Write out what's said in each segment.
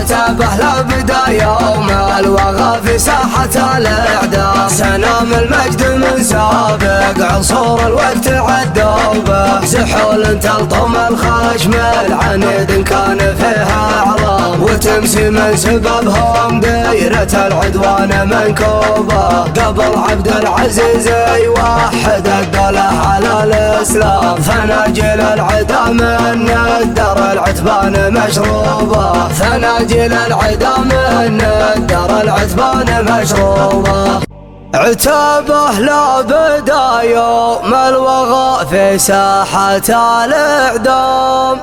عتابه لبدا يوم الوغى في ساحة الإعدام. سنام المجد من سابق عصور الوقت عدوا به، زحول تلطم الخشم العنيد كان فيها أعظام، وتمسي من سببهم دايرة العدوان منكوبة. قبل عبد العزيز يوحد الدولة على الإسلام، فناجل العدا من الدر العتبان مشروبة. فناجل العدا من الدر العتبان مشروبة. عتابه لا بدا يوم الوغى في ساحة الإعدام.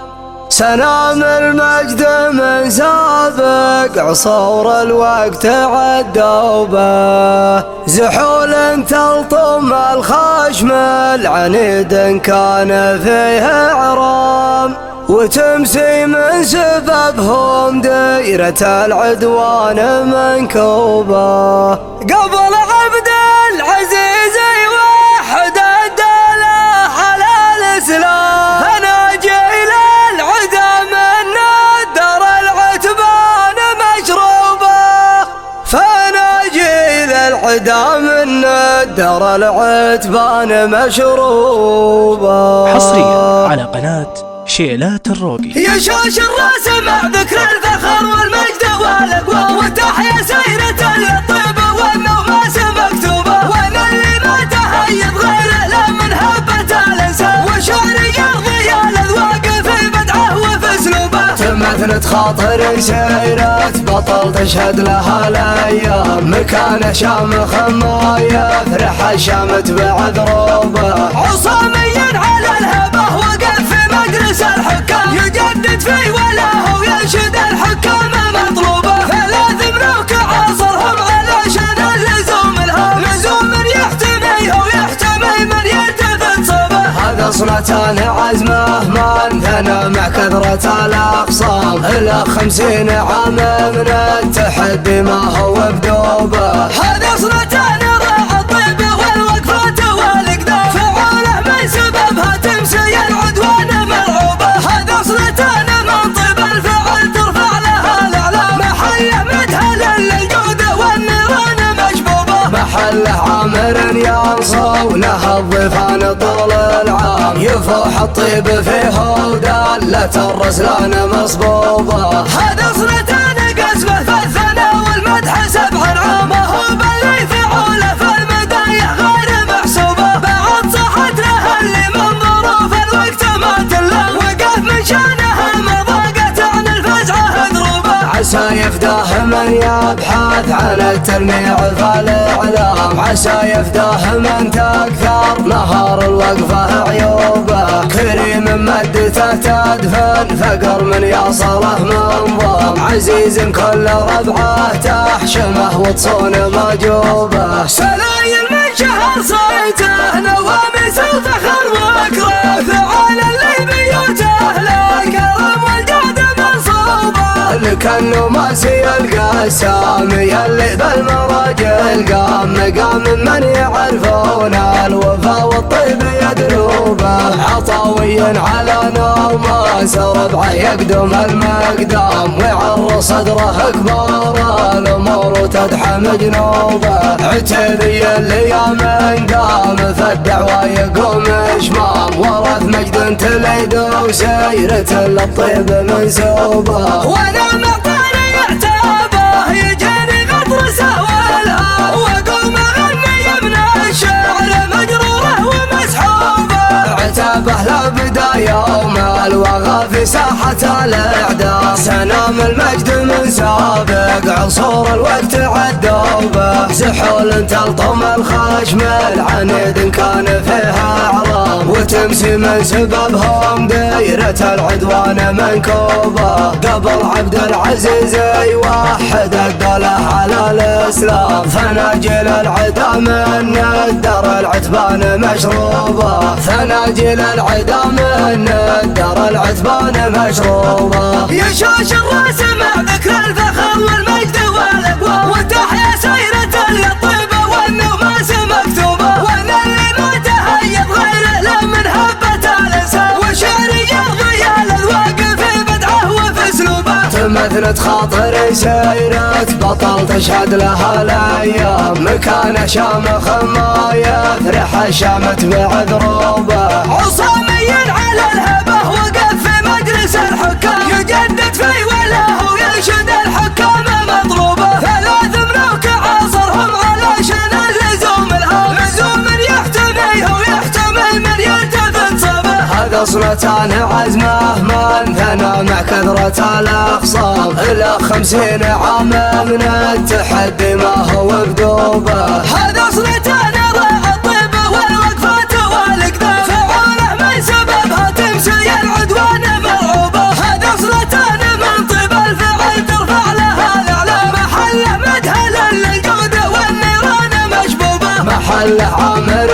سنام المجد من سابق عصور الوقت عدوا به، زحول تلطم الخشم العنيد كان فيه عرام، وتمسي من سببهم دايرة العدوان منكوبة. قبل عبد العزيز يوحد الدولة على الإسلام، فناجيل العدا من الدر العتبان مشروبة. فناجيل العدا من الدر العتبان مشروبة. حصريا على قناة شيلات الروقي. يشوش الراس مع ذكر الفخر والمجد والأقوى، وتحيا سيرة الطيبة والنوماس مكتوبة. وانا اللي ما تهيب غيره لا من هبة الانسان، وشعري يرضي الأذواق في بدعه وفي اسلوبه. تمثلت خاطر سيرة بطل تشهد لها الأيام، مكان شامخ ما يفرح الشامت بعذروبه. عصامي على الهبة وقف في مجلس الحكام، يجدد في ولاه وينشد الحكام مطلوبة. ثلاث ملوك عاصرهم علشان اللزوم الهام، لزوم يحتميه ويحتمي من يلتفت صوبه. هذا صنتان عزمه ما انثنى مع كثرة الأخصام، إلى 50 عام من التحدي ما هو بدوبه. هذا صنتان راع الطيب والوقفات والإقدام، فعوله من سببها تمسي العدوان مرعوبة. هذا صنتان من طيب الفعل ترفع لها الأعلام، محله مدهل للجود والنيران مشبوبة. محله عامر ينصو له الضيفان طول العام، يفوح الطيب فيه ودالة الرسلان مصبوبة. هذا صنتان قسمه في الثناء والمدح 7 عام، هو باللي فعوله في المدايح غير محسوبة. بعد صحت له اللي من ظروف الوقت ما تلام، وقف من شانها ما ضاقت عن الفزعة ذروبه. عسى يفداه من يبحث عن التلميع في الإعلام، عسى يفداه من تكثر نهار الوقفة عيوبه. كريم مدته تدفن فقر من يصله منظم، عزيز كل ربعه تحشمه وتصون مجوبه. سلايل من شهر صيته نواميس وفخر وكره، فعال اللي بيوته لا كرم والجود منصوبه. لكنه ماسي القسام يلي بالمراجل قام، مقام من يعرفون الوفا والطيب يدلوبه. عطاوي على نوماس ربعه يقدم المقدام، ويعر صدره كبار الامور تدحم جنوبه. عتيبي الايام قام في الدعوه يقوم شمام، ورث مجد تليد وسيرة للطيب منسوبه. وانا معطاني عتابه يجيني غطرس والها، واقوم اغني من الشعر مجروره ومسحوبه. عتابه لبدا يوم الوغى في ساحة الإعدام، سنام المجد من سابق عصور الوقت عدوا به. زحول تلطم الخشم العنيد كان فيها أعظام، وتمسي من سببهم دايرة العدوان منكوبة. قبل عبد العزيز يوحد الدولة على الإسلام، فناجل العدا من الدر العتبان مشروبة. فناجل العدا من الدر العتبان مشروبة. يشوش الراس مع ذكر الفخر والمجد والأقوى، وتحيا سيرة الطيبة والنوماس مكتوبة. وانا اللي ما تهيب غيره لا من هبة الانسان، وشعري يرضي الأذواق في بدعه وفي اسلوبه. مثنت خاطري سيرت بطل تشهد لها الايام مكان شامخ ما يفرح شامت بعذروبه عصامي على الهبه وقف في مجلس الحكام يجدد في وله وينشد الحكام مطلوبه ثلاث ملوك عاصرهم علشان اللزوم الهام لزوم يحتميه ويحتمل من يلتفت صبه هذا صنتان عزمه من ثنى مع كثرة الأخصام إلى 50 عام من التحدي ما هو بدوبه هذا صنتان ضيع الطيبة والوقفات والإقدام فعوله من سببها تمسي العدوان مرعوبة هذا صنتان من طيب الفعل ترفع لها الأعلام محله مدهل للجود والنيران مشبوبة محله عامر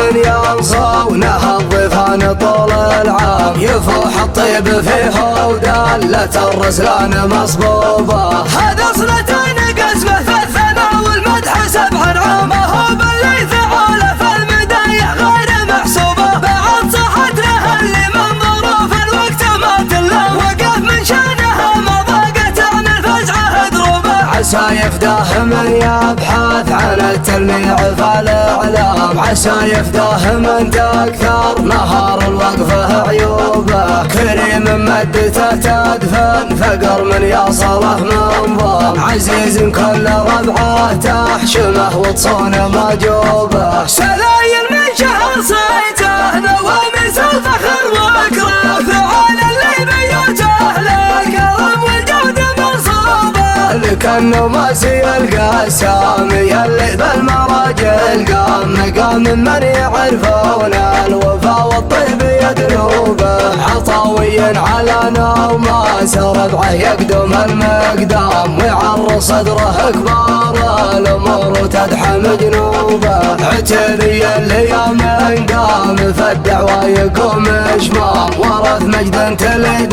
ينصونها الضيفان طول العام يفوح الطيب فيه ودالة الرسلان مصبوبة هذا صنتان قسمه في الثناء والمدح 7 عام هو باللي فعوله في المدايح غير محسوبة بعد صحت لها اللي من ظروف الوقت ما تلام وقف من شانها ما ضاقت عن الفزعة دروبة عسى يفداه من يبحث عن التلميع في الإعلام عسى يفداه من تكثر نهار الوقفة عيوبه كريم مدته تدفن فقر من يصله منظم عزيز كل ربعه تحشمه وتصونه مجوبه سلايل من شهر صيته نواميس الفخر واكرام فعال اللي بيوته للكرم والجود منصوبه لكنه ماسي القسامي اللي بالمراجل قام مقام من يعرفون الوفا والطيب يدنوبه عطاوي على نوماس ربعه يقدم المقدام ويعر صدره كبار الامور وتدحم جنوبه عتبي الايام قام في الدعوه يقوم شمام ورث مجد تلد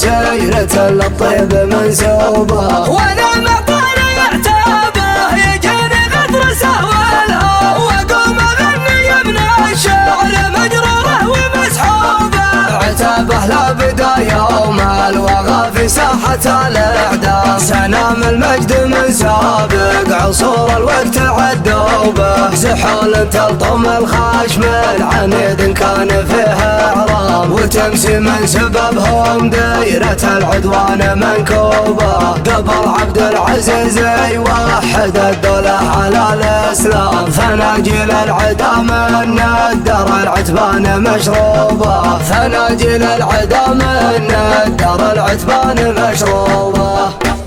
وسيرة للطيب منسوبه وانا معطاني يعتابه يجيني غدر سهولها واقوم اغني من الشعر مجروره ومسحوبه عتابه لا بدايه وما الوغى في ساحه الاعدام سنام المجد من سابق عصور الوقت عدوبه زحول تلطم الخشم العنيد كان فيه اعرام وتمسي من سببهم دايره العدوان منكوبه قبل عبد العزيز يوحد الدوله على الاسلام فناجيل العدا من الدر العتبان مشروبه فناجيل العدا من الدر العتبان مشروبه